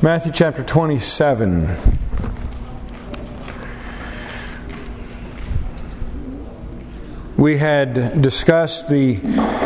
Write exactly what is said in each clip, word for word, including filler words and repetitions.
Matthew chapter twenty-seven. We had discussed the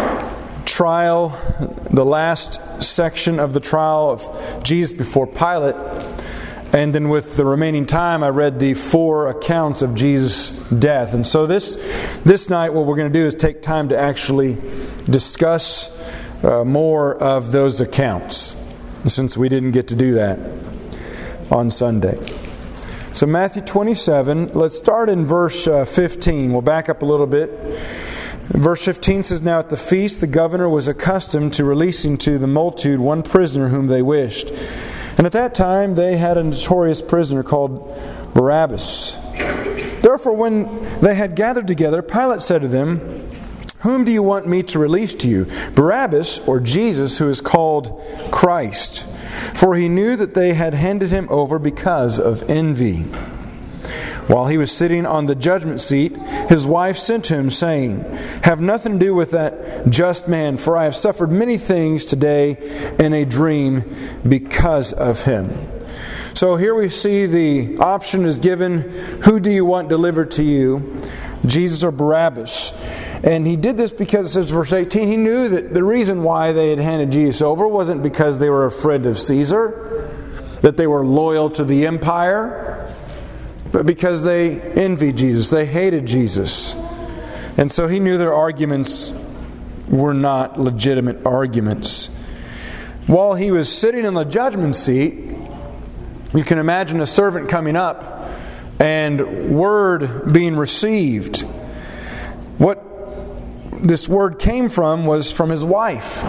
trial, the last section of the trial of Jesus before Pilate. And then with the remaining time, I read the four accounts of Jesus' death. And so this this night, what we're going to do is take time to actually discuss uh, more of those accounts, since we didn't get to do that on Sunday. So Matthew twenty-seven, let's start in verse uh, fifteen. We'll back up a little bit. Verse fifteen says, "Now at the feast the governor was accustomed to releasing to the multitude one prisoner whom they wished. And at that time they had a notorious prisoner called Barabbas. Therefore when they had gathered together, Pilate said to them, 'Whom do you want me to release to you, Barabbas or Jesus, who is called Christ?' For he knew that they had handed him over because of envy. While he was sitting on the judgment seat, his wife sent to him, saying, 'Have nothing to do with that just man, for I have suffered many things today in a dream because of him.'" So here we see the option is given, who do you want delivered to you, Jesus or Barabbas? And he did this because, it says verse eighteen, he knew that the reason why they had handed Jesus over wasn't because they were afraid of Caesar, that they were loyal to the empire, but because they envied Jesus, they hated Jesus. And so he knew their arguments were not legitimate arguments. While he was sitting in the judgment seat, you can imagine a servant coming up and word being received. What this word came from was from his wife.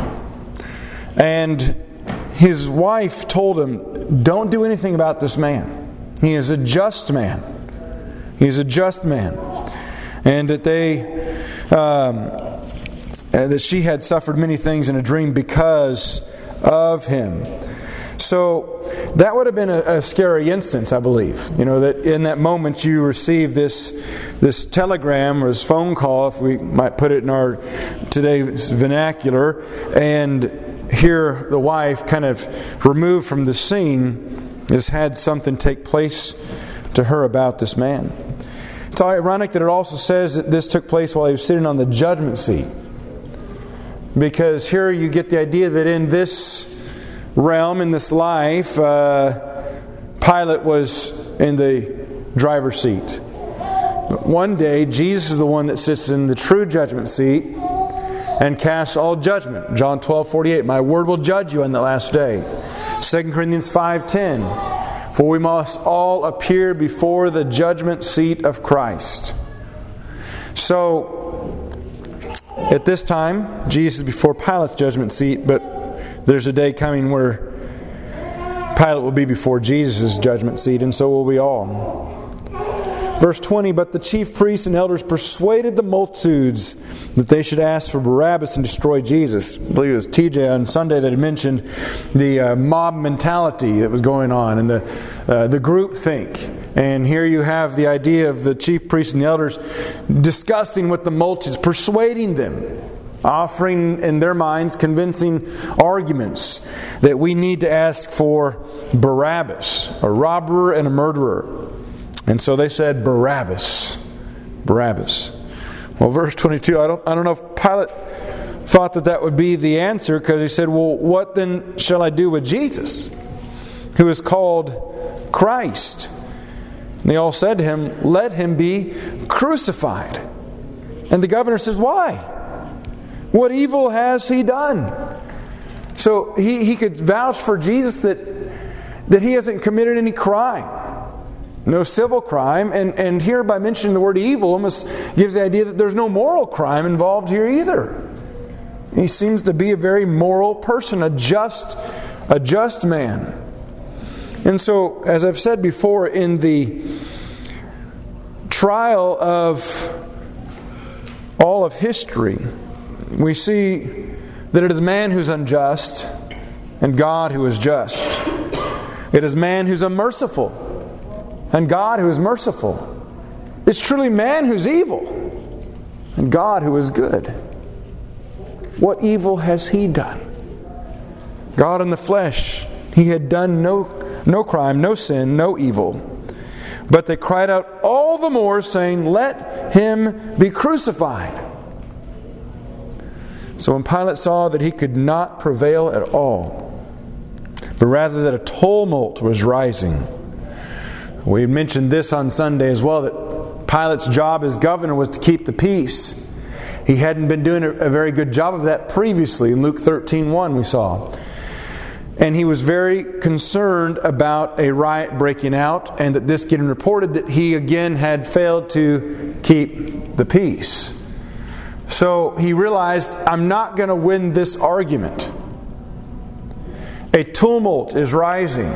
And his wife told him, "Don't do anything about this man. He is a just man. He is a just man." And that they, um, that she had suffered many things in a dream because of him. So that would have been a, a scary instance, I believe. You know, that in that moment you receive this this telegram or this phone call, if we might put it in our today's vernacular, and hear the wife kind of removed from the scene has had something take place to her about this man. It's ironic that it also says that this took place while he was sitting on the judgment seat. Because here you get the idea that in this realm, in this life, uh, Pilate was in the driver's seat. But one day, Jesus is the one that sits in the true judgment seat and casts all judgment. John twelve forty-eight, "My word will judge you on the last day." Second Corinthians five ten, "For we must all appear before the judgment seat of Christ." So, at this time, Jesus is before Pilate's judgment seat, but there's a day coming where Pilate will be before Jesus' judgment seat, and so will we all. Verse twenty, "But the chief priests and elders persuaded the multitudes that they should ask for Barabbas and destroy Jesus." I believe it was T J on Sunday that had mentioned the uh, mob mentality that was going on and the uh, the group think. And here you have the idea of the chief priests and the elders discussing with the multitudes, persuading them, offering in their minds convincing arguments that we need to ask for Barabbas, a robber and a murderer. And so they said, Barabbas. Barabbas. Well, verse twenty-two, I don't, I don't know if Pilate thought that that would be the answer, because he said, "Well, what then shall I do with Jesus, who is called Christ?" And they all said to him, "Let him be crucified." And the governor says, "Why? What evil has he done?" So he, he could vouch for Jesus that, that he hasn't committed any crime. No civil crime. And, and here, by mentioning the word evil, almost gives the idea that there's no moral crime involved here either. He seems to be a very moral person, a just, a just man. And so, as I've said before, in the trial of all of history, we see that it is man who's unjust and God who is just. It is man who's unmerciful and God who is merciful. It's truly man who's evil and God who is good. What evil has he done? God in the flesh, he had done no no crime, no sin, no evil. But they cried out all the more, saying, "Let him be crucified." So when Pilate saw that he could not prevail at all, but rather that a tumult was rising. We mentioned this on Sunday as well, that Pilate's job as governor was to keep the peace. He hadn't been doing a very good job of that previously. In Luke thirteen one we saw. And he was very concerned about a riot breaking out, and that this getting reported that he again had failed to keep the peace. So he realized, I'm not going to win this argument. A tumult is rising.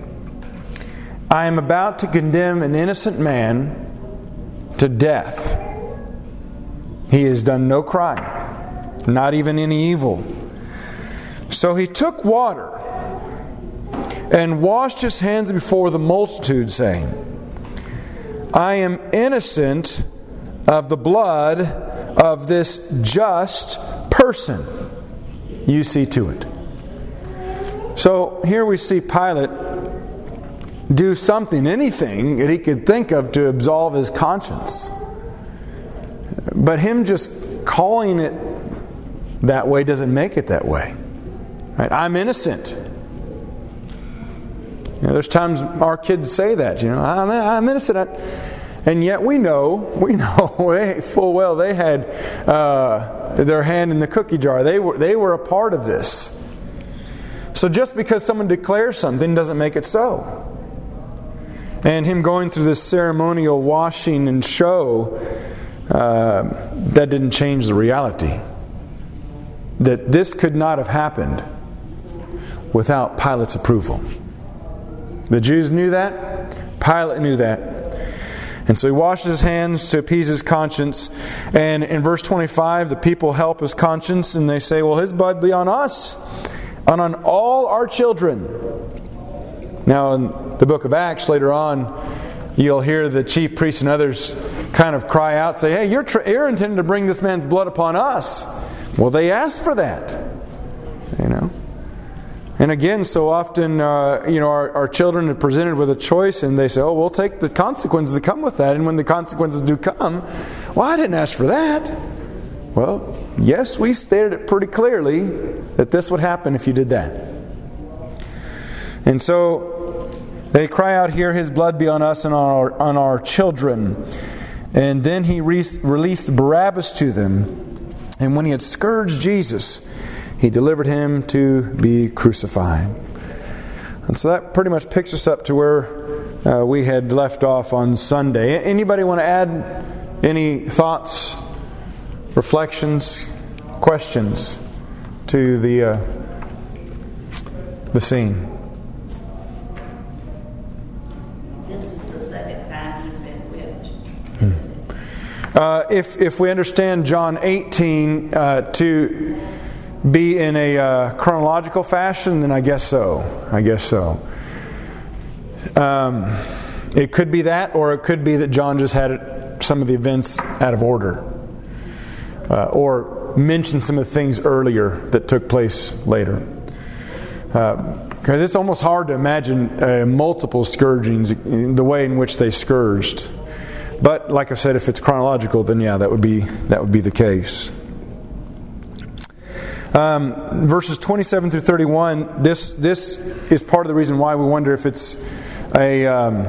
I am about to condemn an innocent man to death. He has done no crime, not even any evil. So he took water and washed his hands before the multitude, saying, "I am innocent of the blood of this just person. You see to it." So here we see Pilate do something, anything that he could think of to absolve his conscience. But him just calling it that way doesn't make it that way. Right? I'm innocent. You know, there's times our kids say that, you know, I'm, I'm innocent. I, and yet we know, we know they, full well they had uh, their hand in the cookie jar. They were, they were a part of this. So just because someone declares something doesn't make it so. And him going through this ceremonial washing and show, uh, that didn't change the reality. That this could not have happened without Pilate's approval. The Jews knew that. Pilate knew that. And so he washes his hands to appease his conscience. And in verse twenty-five, the people help his conscience, and they say, well, his blood be on us and on all our children. Now in the book of Acts, later on, you'll hear the chief priests and others kind of cry out, say, hey, you're, tr- you're intending to bring this man's blood upon us. Well, they asked for that. You know. And again, so often, uh, you know, our, our children are presented with a choice, and they say, "Oh, we'll take the consequences that come with that." And when the consequences do come, well, I didn't ask for that. Well, yes, we stated it pretty clearly that this would happen if you did that. And so they cry out here, "His blood be on us and on our, on our children." And then he re- released Barabbas to them. And when he had scourged Jesus, he delivered him to be crucified. And so that pretty much picks us up to where uh, we had left off on Sunday. Anybody want to add any thoughts, reflections, questions to the uh, the scene? This is the second time he's been whipped. Hmm. Uh, if if we understand John eighteen uh, to be in a uh, chronological fashion, then I guess so. I guess so. Um, it could be that, or it could be that John just had it, some of the events out of order, uh, or mentioned some of the things earlier that took place later. Because uh, it's almost hard to imagine uh, multiple scourgings, the way in which they scourged. But like I said, if it's chronological, then yeah, that would be that would be the case. Um, verses twenty-seven through thirty-one, this this is part of the reason why we wonder if it's a um,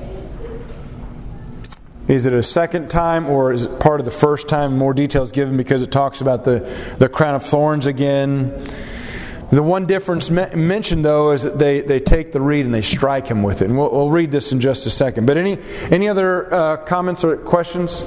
is it a second time or is it part of the first time? More details given because it talks about the, the crown of thorns again. The one difference me- mentioned though is that they, they take the reed and they strike him with it. And we'll, we'll read this in just a second. But any any other uh, comments or questions?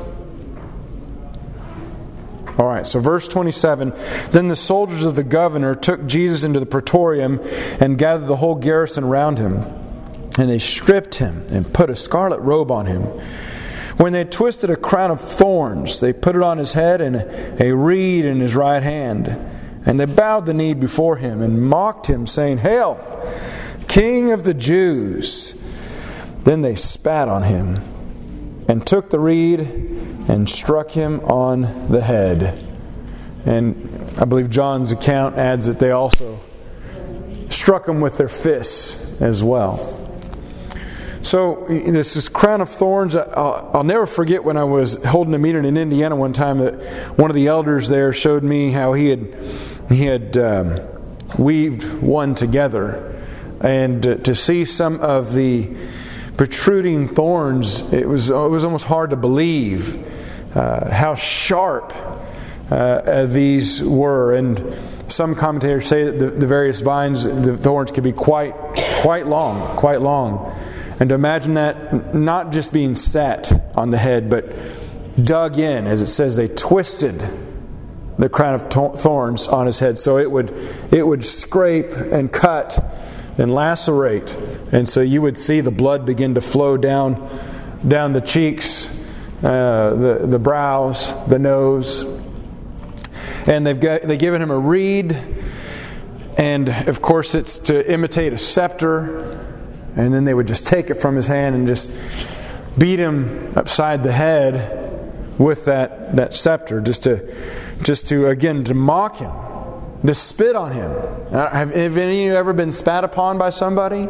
All right, so verse twenty-seven. Then the soldiers of the governor took Jesus into the praetorium and gathered the whole garrison around him. And they stripped him and put a scarlet robe on him. When they had twisted a crown of thorns, they put it on his head and a reed in his right hand. And they bowed the knee before him and mocked him, saying, "Hail, King of the Jews!" Then they spat on him and took the reed and struck him on the head. And I believe John's account adds that they also struck them with their fists as well. So this is crown of thorns. I'll, I'll never forget when I was holding a meeting in Indiana one time that one of the elders there showed me how he had he had um, weaved one together, and uh, to see some of the protruding thorns, it was it was almost hard to believe uh, how sharp uh, these were. And some commentators say that the, the various vines, the thorns, could be quite quite long, quite long. And to imagine that not just being set on the head, but dug in, as it says, they twisted the crown of thorns on his head, so it would it would scrape and cut and lacerate, and so you would see the blood begin to flow down down the cheeks, uh, the the brows, the nose, and they've got they've given him a reed, and of course it's to imitate a scepter. And then they would just take it from his hand and just beat him upside the head with that, that scepter, just to, just to again to mock him, to spit on him. Have, have any of you ever been spat upon by somebody?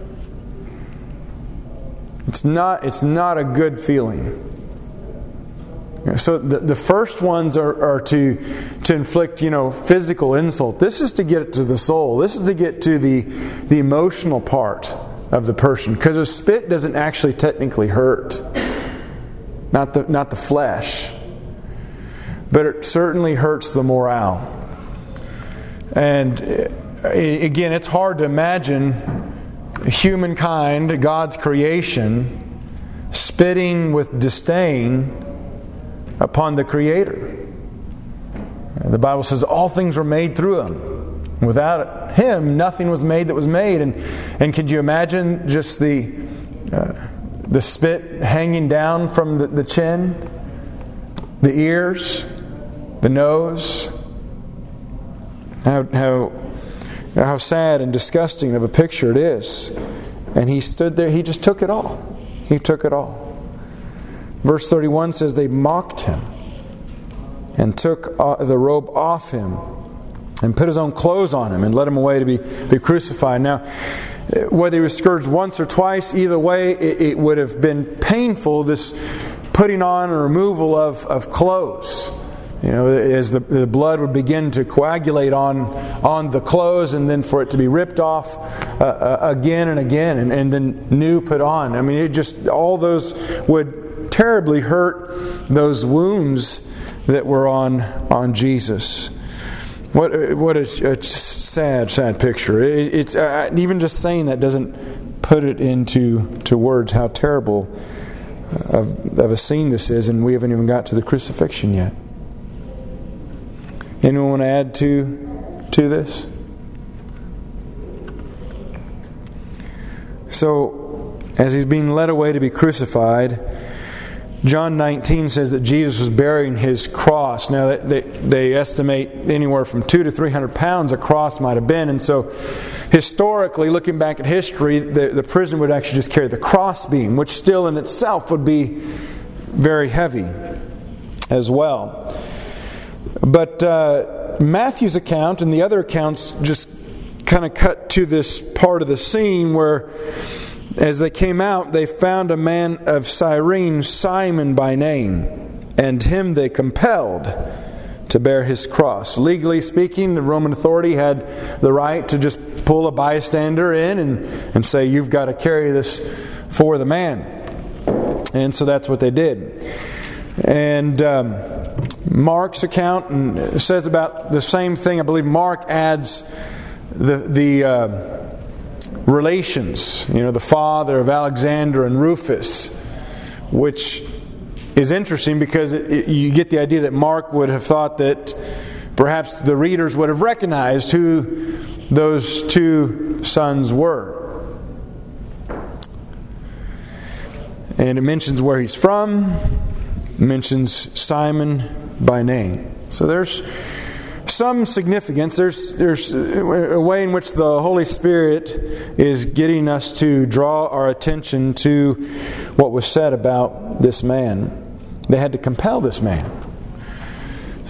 It's not. It's not a good feeling. So the, the first ones are, are to to inflict, you know, physical insult. This is to get to the soul. This is to get to the the emotional part of the person, because a spit doesn't actually technically hurt, not the not the flesh, but it certainly hurts the morale. And again, it's hard to imagine humankind, God's creation, spitting with disdain upon the Creator. The Bible says all things were made through Him. Without Him, nothing was made that was made. And and can you imagine just the uh, the spit hanging down from the, the chin, the ears, the nose? How how how sad and disgusting of a picture it is. And he stood there. He just took it all. He took it all. Verse thirty-one says they mocked him and took the robe off him, and put his own clothes on him, and led him away to be, be crucified. Now, whether he was scourged once or twice, either way, it, it would have been painful, this putting on or removal of, of clothes. You know, as the, the blood would begin to coagulate on, on the clothes, and then for it to be ripped off uh, uh, again and again, and, and then new put on. I mean, it just, all those would terribly hurt those wounds that were on, on Jesus. What what a, a sad, sad picture. It, it's uh, even just saying that doesn't put it into to words how terrible of, of a scene this is, and we haven't even got to the crucifixion yet. Anyone want to add to to this? So, as he's being led away to be crucified, John nineteen says that Jesus was bearing his cross. Now, they, they estimate anywhere from two to three hundred pounds a cross might have been. And so, historically, looking back at history, the, the prisoner would actually just carry the crossbeam, which still in itself would be very heavy as well. But uh, Matthew's account and the other accounts just kind of cut to this part of the scene where, as they came out, they found a man of Cyrene, Simon by name, and him they compelled to bear his cross. Legally speaking, the Roman authority had the right to just pull a bystander in and, and say, you've got to carry this for the man. And so that's what they did. And um, Mark's account says about the same thing. I believe Mark adds the the uh, relations, you know, the father of Alexander and Rufus, which is interesting because it, it, you get the idea that Mark would have thought that perhaps the readers would have recognized who those two sons were. And it mentions where he's from, it mentions Simon by name. So there's some significance. There's there's a way in which the Holy Spirit is getting us to draw our attention to what was said about this man. They had to compel this man.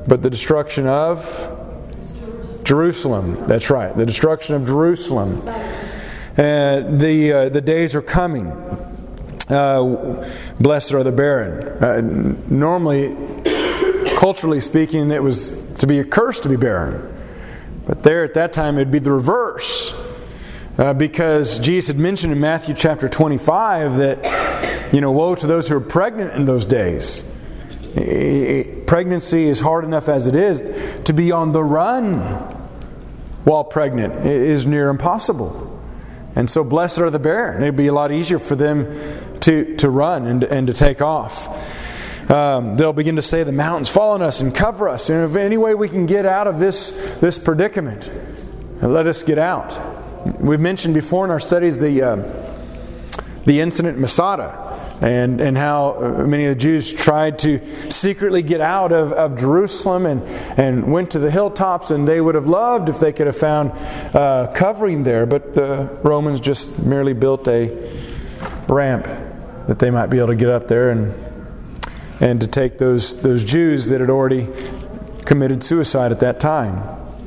but the destruction of Jerusalem. That's right, the destruction of Jerusalem. Uh, the uh, the days are coming. Uh, blessed are the barren. Uh, normally, culturally speaking, it was to be a curse to be barren. But there at that time, it'd be the reverse. Uh, because Jesus had mentioned in Matthew chapter twenty-five that, you know, woe to those who are pregnant in those days. Pregnancy is hard enough as it is. To be on the run while pregnant is near impossible. And so blessed are the barren. It'd be a lot easier for them to, to run and, and to take off. Um, they'll begin to say, the mountains fall on us and cover us. And if any way we can get out of this, this predicament, let us get out. We've mentioned before in our studies the uh, the incident in Masada. And, and how many of the Jews tried to secretly get out of, of Jerusalem and, and went to the hilltops, and they would have loved if they could have found uh, covering there. But the Romans just merely built a ramp that they might be able to get up there and and to take those, those Jews that had already committed suicide at that time.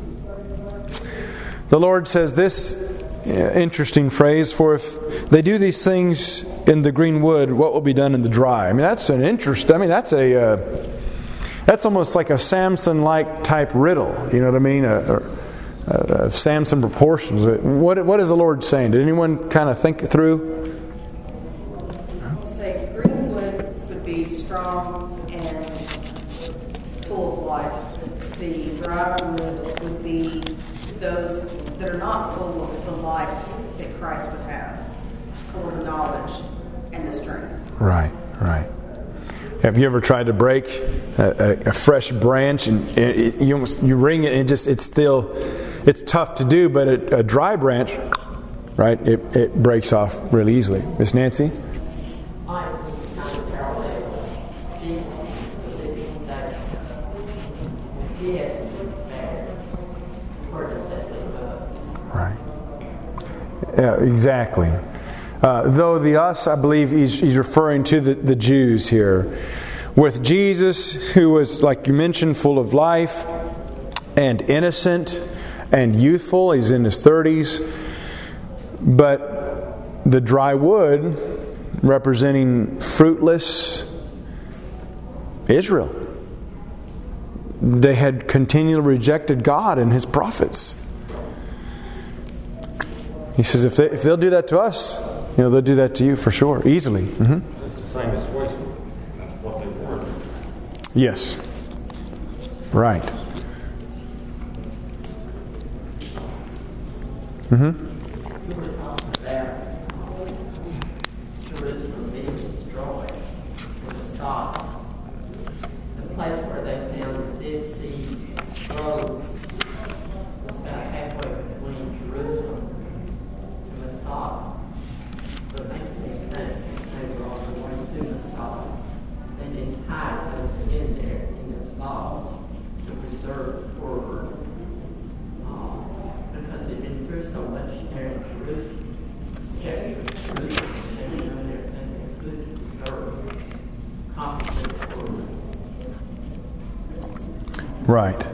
The Lord says this interesting phrase, for if they do these things in the green wood, what will be done in the dry? I mean, that's an interest. I mean, that's a uh, that's almost like a Samson-like type riddle. You know what I mean? A, a, a Samson proportions. What what is the Lord saying? Did anyone kind of think it through? I'll say green wood would be strong and full of life. The dry wood would be those that are not full of the life that Christ would have, for the knowledge and the strength. Right, right. Have you ever tried to break a, a, a fresh branch and it, it, you almost you wring it and it just it's still it's tough to do, but a, a dry branch, right? It it breaks off really easily. Miss Nancy. Yeah, exactly. Uh, though the us, I believe he's, he's referring to the, the Jews here. With Jesus, who was, like you mentioned, full of life and innocent and youthful. He's in his thirties. But the dry wood representing fruitless Israel. They had continually rejected God and His prophets. He says, if, they, if they'll do that to us, you know, they'll do that to you for sure, easily. Mm-hmm. It's the same as waste, what they were. Yes. Right. Mm-hmm. Jerusalem being destroyed was Sodom, the place where they found the Dead Sea roads. About halfway between Jerusalem and Masada. So it makes me think they were on the way to Masada. They didn't hide those in there, in those bottles, to preserve the forward. Um, because they'd been through so much there in Jerusalem. Kept Jerusalem and doing everything they could to preserve, compensate the forward. Right.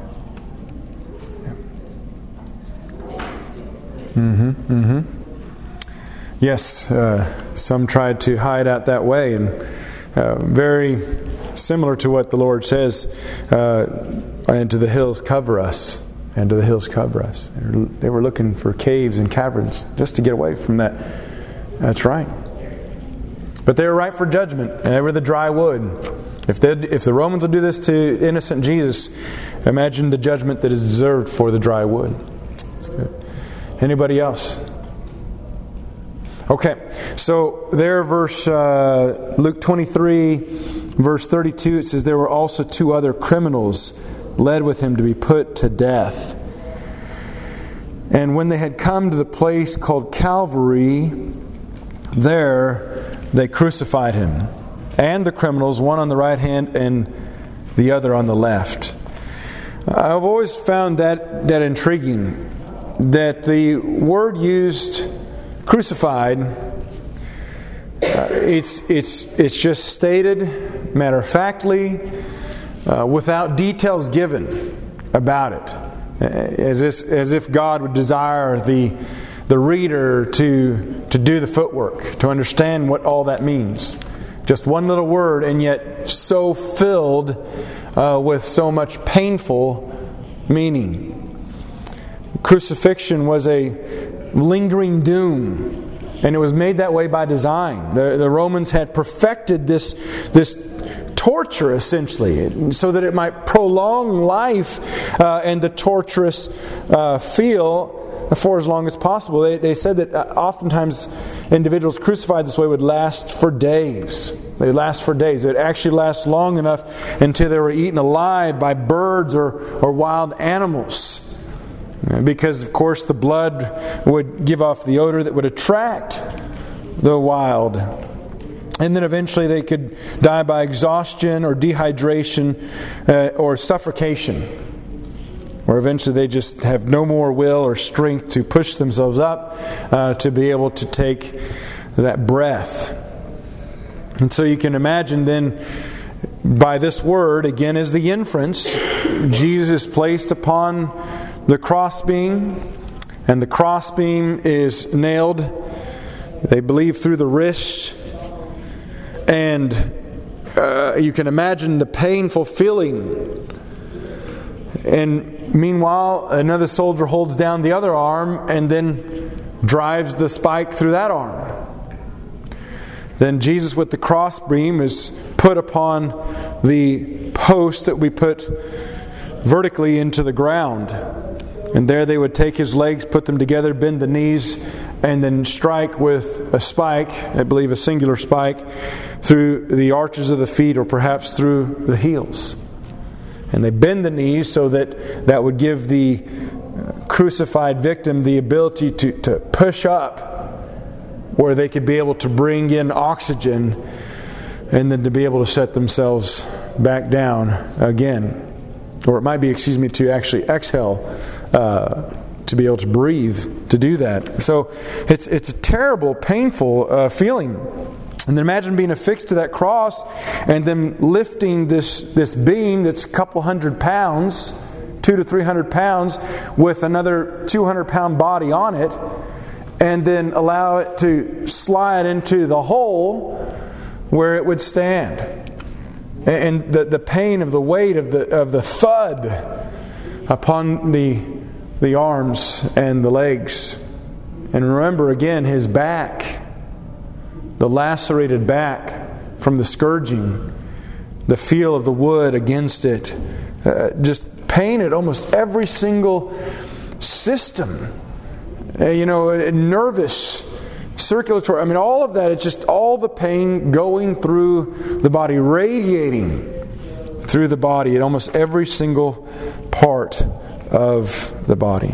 Mm-hmm, mm-hmm. Yes, uh, some tried to hide out that way, and uh, very similar to what the Lord says, uh, and to the hills cover us, and to the hills cover us. They were looking for caves and caverns just to get away from that. That's right. But they were ripe for judgment, and they were the dry wood. If they, if the Romans will do this to innocent Jesus, imagine the judgment that is deserved for the dry wood. That's good. Anybody else? Okay, so there, verse uh, Luke twenty-three, verse thirty-two, it says there were also two other criminals led with him to be put to death. And when they had come to the place called Calvary, there they crucified him, and the criminals, one on the right hand and the other on the left. I've always found that that intriguing. That the word used, crucified, uh, it's it's it's just stated matter of factly, uh, without details given about it, as if, as if God would desire the the reader to to do the footwork, to understand what all that means. Just one little word, and yet so filled uh, with so much painful meaning. Crucifixion was a lingering doom, and it was made that way by design. The, the Romans had perfected this, this torture, essentially, so that it might prolong life uh, and the torturous uh, feel for as long as possible. They, they said that oftentimes individuals crucified this way would last for days. They would last for days. It would actually last long enough until they were eaten alive by birds or, or wild animals. Because, of course, the blood would give off the odor that would attract the wild. And then eventually they could die by exhaustion or dehydration uh, or suffocation. Or eventually they just have no more will or strength to push themselves up uh, to be able to take that breath. And so you can imagine then, by this word, again is the inference, Jesus is placed upon the crossbeam, and the crossbeam is nailed, they believe, through the wrists. And uh, you can imagine the painful feeling. And meanwhile, another soldier holds down the other arm and then drives the spike through that arm. Then Jesus with the crossbeam is put upon the post that we put vertically into the ground. And there they would take his legs, put them together, bend the knees, and then strike with a spike, I believe a singular spike, through the arches of the feet or perhaps through the heels. And they bend the knees so that that would give the crucified victim the ability to, to push up where they could be able to bring in oxygen and then to be able to set themselves back down again. Or it might be, excuse me, to actually exhale, uh, to be able to breathe, to do that. So it's it's a terrible, painful uh, feeling. And then imagine being affixed to that cross and then lifting this, this beam that's a couple hundred pounds, two to three hundred pounds, with another two hundred pound body on it, and then allow it to slide into the hole where it would stand. And the, the pain of the weight of the of the thud upon the the arms and the legs. And remember again his back, the lacerated back from the scourging, the feel of the wood against it, uh, just pain at almost every single system. Uh, you know, nervous, circulatory, I mean all of that, it's just all the pain going through the body, radiating through the body at almost every single part of the body.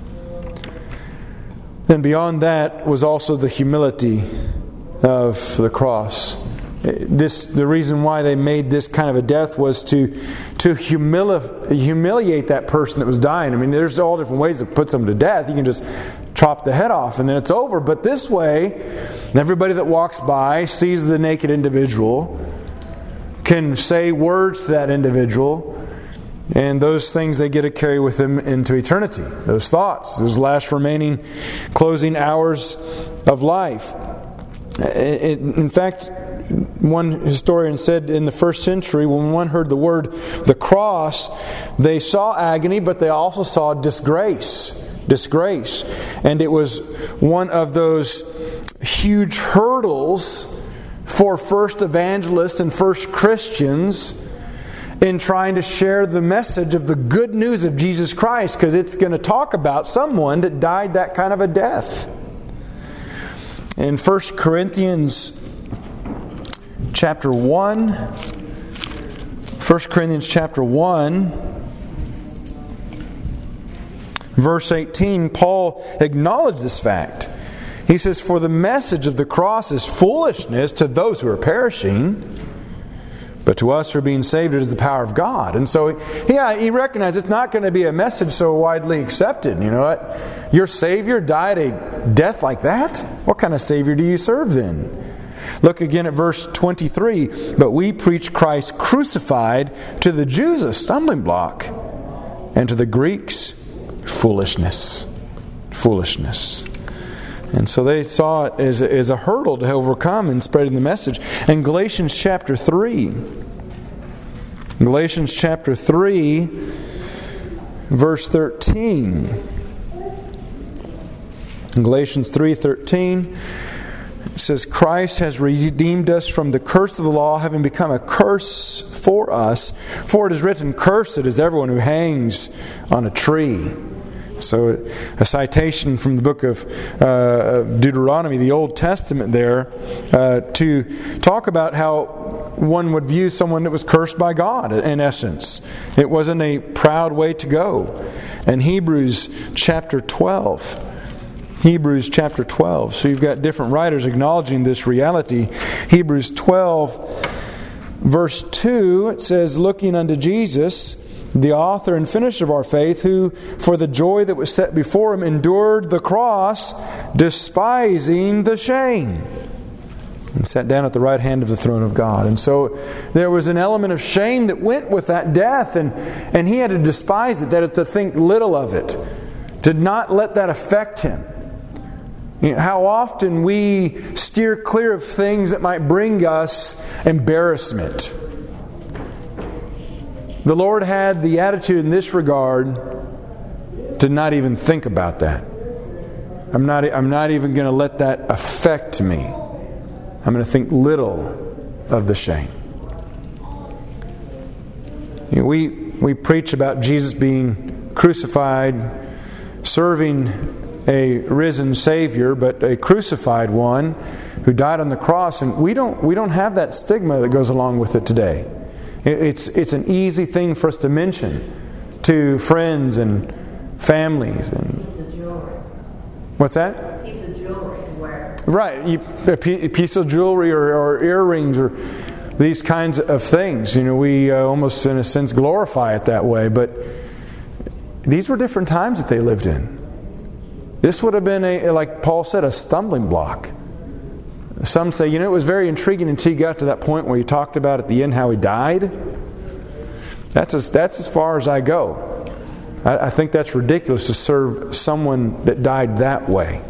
Then beyond that was also the humility of the cross. This, the reason why they made this kind of a death was to to humili- humiliate that person that was dying. I mean, there's all different ways to put someone to death. You can just chop the head off and then it's over. But this way, everybody that walks by sees the naked individual, can say words to that individual, and those things they get to carry with them into eternity. Those thoughts, those last remaining closing hours of life. In fact, one historian said in the first century, when one heard the word the cross, they saw agony, but they also saw disgrace. Disgrace. And it was one of those huge hurdles for first evangelists and first Christians in trying to share the message of the good news of Jesus Christ, because it's going to talk about someone that died that kind of a death. In First Corinthians chapter one, First Corinthians chapter one, verse eighteen, Paul acknowledged this fact. He says, "For the message of the cross is foolishness to those who are perishing, but to us who are being saved it is the power of God." And so, yeah, he recognized it's not going to be a message so widely accepted. You know what? Your Savior died a death like that? What kind of Savior do you serve then? Look again at verse twenty-three. But we preach Christ crucified, to the Jews a stumbling block, and to the Greeks foolishness. Foolishness. And so they saw it as a, as a hurdle to overcome in spreading the message. And Galatians chapter three. Galatians chapter three, verse thirteen. In Galatians three thirteen, it says, Christ has redeemed us from the curse of the law, having become a curse for us. For it is written, Cursed is everyone who hangs on a tree. So a citation from the book of uh, Deuteronomy, the Old Testament there, uh, to talk about how one would view someone that was cursed by God, in essence. It wasn't a proud way to go. And Hebrews chapter twelve. Hebrews chapter twelve. So you've got different writers acknowledging this reality. Hebrews twelve, verse two, it says, Looking unto Jesus, the author and finisher of our faith, who for the joy that was set before him endured the cross, despising the shame, and sat down at the right hand of the throne of God. And so there was an element of shame that went with that death, and, and he had to despise it, that is to think little of it, to not let that affect him. You know, how often we steer clear of things that might bring us embarrassment. The Lord had the attitude in this regard to not even think about that. I'm not, I'm not even going to let that affect me. I'm going to think little of the shame. You know, we, we preach about Jesus being crucified, serving a risen Savior, but a crucified one who died on the cross, and we don't we don't have that stigma that goes along with it today. It's it's an easy thing for us to mention to friends and families. And what's that? Piece of jewelry to wear. Right, you, a piece of jewelry or, or earrings or these kinds of things. You know, we uh, almost in a sense glorify it that way, but these were different times that they lived in. This would have been, a, like Paul said, a stumbling block. Some say, you know, it was very intriguing until you got to that point where you talked about at the end how he died. That's as, that's as far as I go. I, I think that's ridiculous to serve someone that died that way.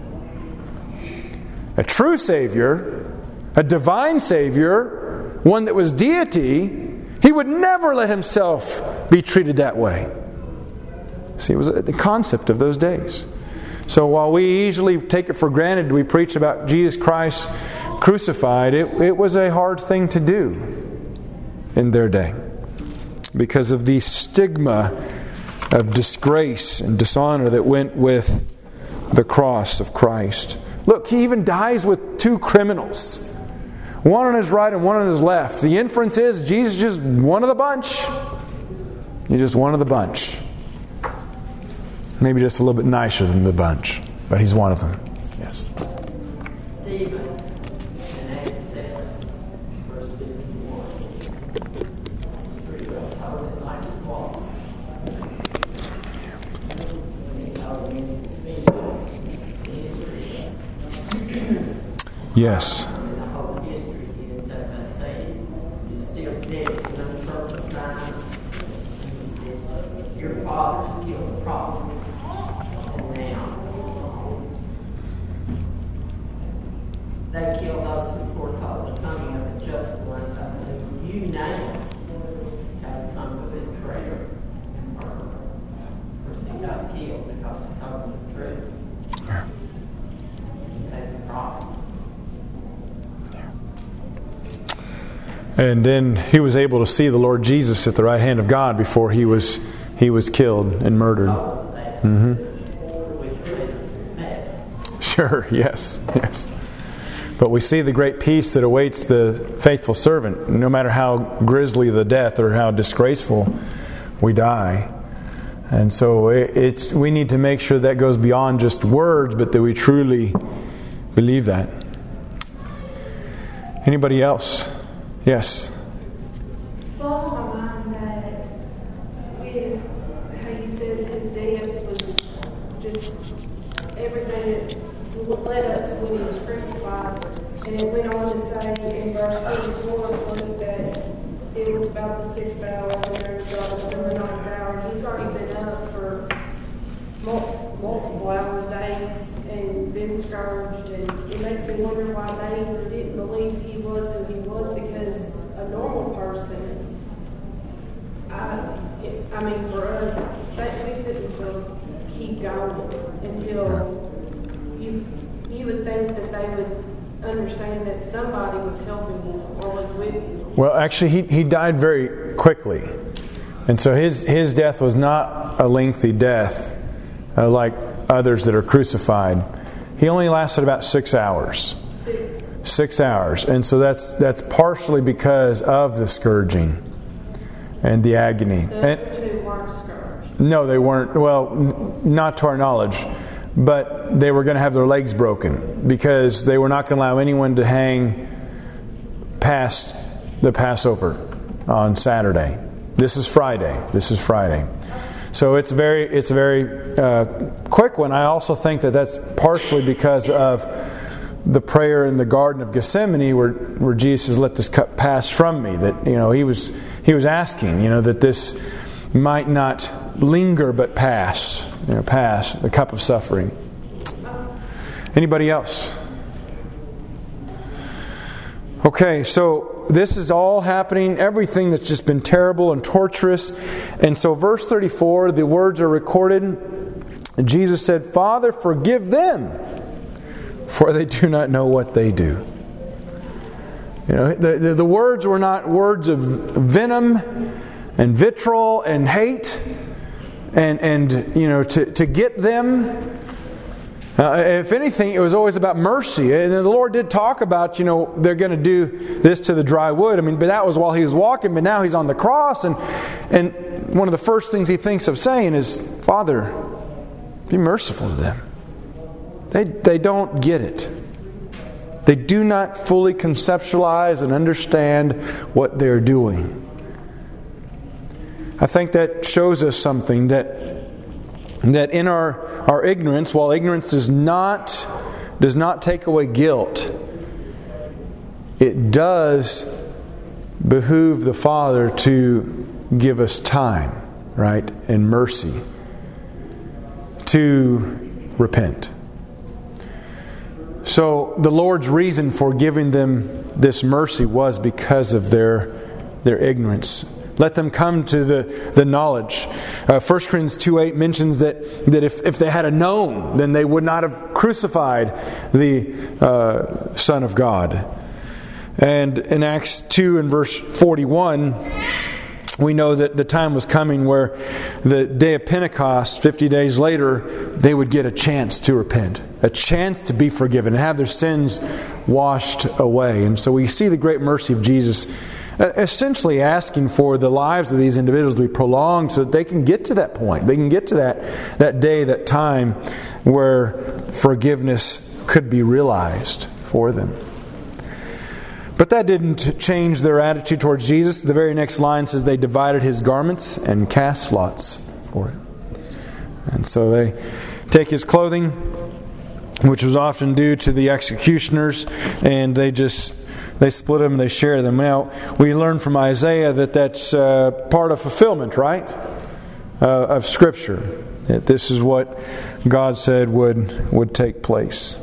A true Savior, a divine Savior, one that was deity, he would never let himself be treated that way. See, it was the concept of those days. So while we easily take it for granted, we preach about Jesus Christ crucified, it, it was a hard thing to do in their day because of the stigma of disgrace and dishonor that went with the cross of Christ. Look, he even dies with two criminals, one on his right and one on his left. The inference is Jesus is just one of the bunch. He's just one of the bunch. Maybe just a little bit nicer than the bunch, but he's one of them. Yes. Stephen, in Acts seven, verse fifty-one. Pretty well told it like it was. When he told me to speak history. Yes. In the whole history, he didn't say by saying, you're still dead and uncircumcised. He said, your fathers killed the prophets. They kill those who foretold the coming of the just one, whom you now have come to betray and murder. For he got killed because he told the truth. He take the prophets. And then he was able to see the Lord Jesus at the right hand of God before he was he was killed and murdered. Mm-hmm. Sure, yes, yes. But we see the great peace that awaits the faithful servant. No matter how grisly the death or how disgraceful we die. And so it's we need to make sure that goes beyond just words, but that we truly believe that. Anybody else? Yes. Blows my mind that with how you said his death was just everything that led up to when he was crucified. And it went on to say in verse twenty-four, that it was about the sixth hour and there was in the ninth hour. And he's already been up for multiple, multiple hours, days, and been scourged. And it makes me wonder why they didn't believe he was who he was, because a normal person, I, it, I mean, for us, that we couldn't sort of keep going until you you would think that they would understand that somebody was helping you or was with you. Well, actually, he, he died very quickly. And so his, his death was not a lengthy death uh, like others that are crucified. He only lasted about six hours. Six. Six hours. And so that's that's partially because of the scourging and the agony. The and, other two weren't scourged. No, they weren't. Well, n- not to our knowledge. But they were going to have their legs broken because they were not going to allow anyone to hang past the Passover on Saturday. This is Friday. This is Friday. So it's very, it's a very uh, quick one. I also think that that's partially because of the prayer in the Garden of Gethsemane, where where Jesus says, "Let this cup pass from me." That, you know, he was he was asking, you know, that this might not linger but pass. You know, pass the cup of suffering. Anybody else? Okay, so this is all happening, everything that's just been terrible and torturous. And so verse thirty-four, the words are recorded. Jesus said, "Father, forgive them, for they do not know what they do." You know, the, the, the words were not words of venom and vitriol and hate. And, and you know, to, to get them, uh, if anything, it was always about mercy. And the Lord did talk about, you know, they're going to do this to the dry wood. I mean, but that was while he was walking, but now he's on the cross. And, and one of the first things he thinks of saying is, "Father, be merciful to them. They, they don't get it. They do not fully conceptualize and understand what they're doing." I think that shows us something, that that in our, our ignorance, while ignorance does not does not take away guilt, it does behoove the Father to give us time, right, and mercy to repent. So the Lord's reason for giving them this mercy was because of their their ignorance. Let them come to the, the knowledge. Uh, First Corinthians two eight mentions that, that if, if they had a known, then they would not have crucified the uh, Son of God. And in Acts two and verse forty-one, we know that the time was coming where the day of Pentecost, fifty days later, they would get a chance to repent, a chance to be forgiven, and have their sins washed away. And so we see the great mercy of Jesus essentially asking for the lives of these individuals to be prolonged so that they can get to that point. They can get to that, that day, that time where forgiveness could be realized for them. But that didn't change their attitude towards Jesus. The very next line says they divided his garments and cast lots for it. And so they take his clothing, which was often due to the executioners, and they just They split them and they share them. Now, we learn from Isaiah that that's uh, part of fulfillment, right? Uh, of Scripture. That this is what God said would, would take place.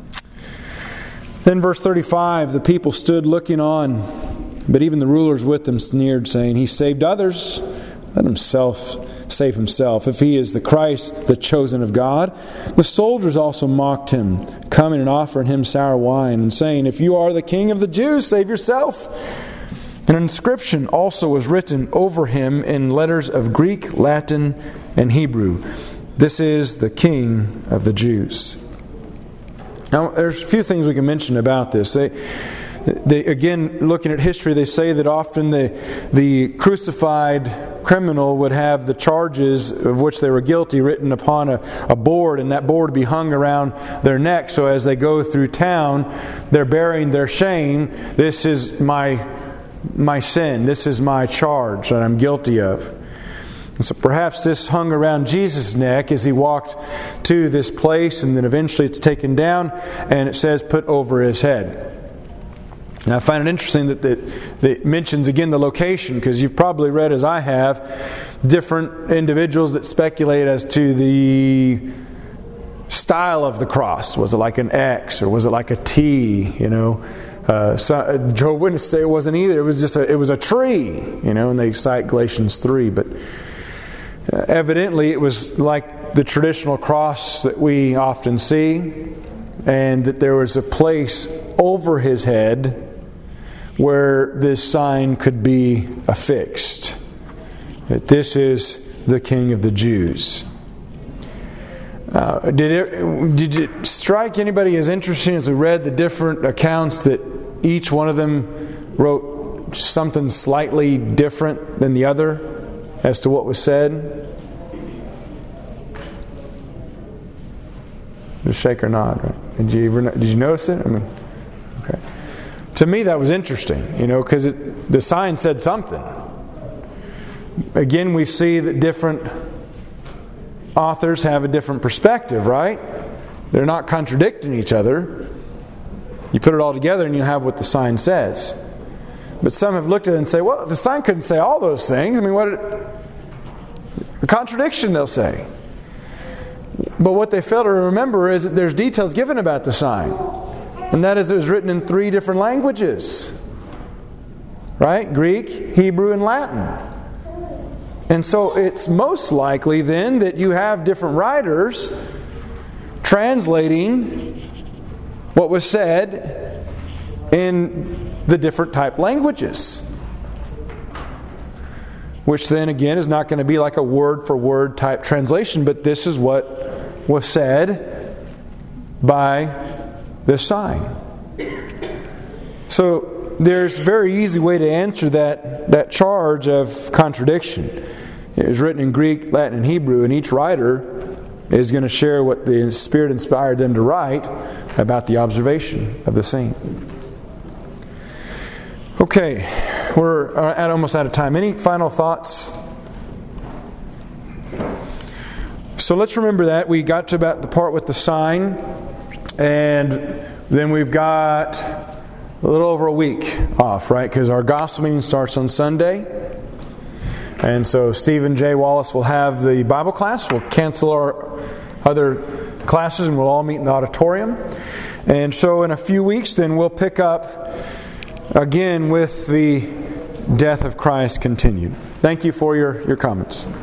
Then verse thirty-five, the people stood looking on, but even the rulers with them sneered, saying, "He saved others, let himself save himself. If he is the Christ, the chosen of God." The soldiers also mocked him, coming and offering him sour wine, and saying, "If you are the King of the Jews, save yourself." And an inscription also was written over him in letters of Greek, Latin, and Hebrew. "This is the King of the Jews." Now, there's a few things we can mention about this. They, they again, looking at history, they say that often the the crucified criminal would have the charges of which they were guilty written upon a, a board, and that board would be hung around their neck. So as they go through town, they're bearing their shame. This is my my sin. This is my charge that I'm guilty of. And so perhaps this hung around Jesus' neck as he walked to this place, and then eventually it's taken down, and it says put over his head. Now I find it interesting that it mentions again the location, because you've probably read, as I have, different individuals that speculate as to the style of the cross. Was it like an X, or was it like a T? You know, uh, so, Jehovah's Witnesses say it wasn't either. It was just a, it was a tree. You know, and they cite Galatians three, but uh, evidently it was like the traditional cross that we often see, and that there was a place over his head where this sign could be affixed, that this is the King of the Jews. Uh, did it did it strike anybody as interesting as we read the different accounts that each one of them wrote something slightly different than the other as to what was said? Just shake or nod. Right? Did you ever, did you notice it? I mean, okay. To me, that was interesting, you know, because the sign said something. Again, we see that different authors have a different perspective, right? They're not contradicting each other. You put it all together and you have what the sign says. But some have looked at it and say, well, the sign couldn't say all those things. I mean, what a contradiction, they'll say. But what they fail to remember is that there's details given about the sign. And that is, it was written in three different languages. Right? Greek, Hebrew, and Latin. And so it's most likely then that you have different writers translating what was said in the different type languages. Which then again is not going to be like a word for word type translation, but this is what was said by this sign. So there's a very easy way to answer that, that charge of contradiction. It was written in Greek, Latin, and Hebrew, and each writer is going to share what the Spirit inspired them to write about the observation of the scene. Okay, we're at almost out of time. Any final thoughts? So let's remember that. We got to about the part with the sign, and then we've got a little over a week off, right? Because our gospel meeting starts on Sunday. And so Stephen J. Wallace will have the Bible class. We'll cancel our other classes and we'll all meet in the auditorium. And so in a few weeks then we'll pick up again with the death of Christ continued. Thank you for your, your comments.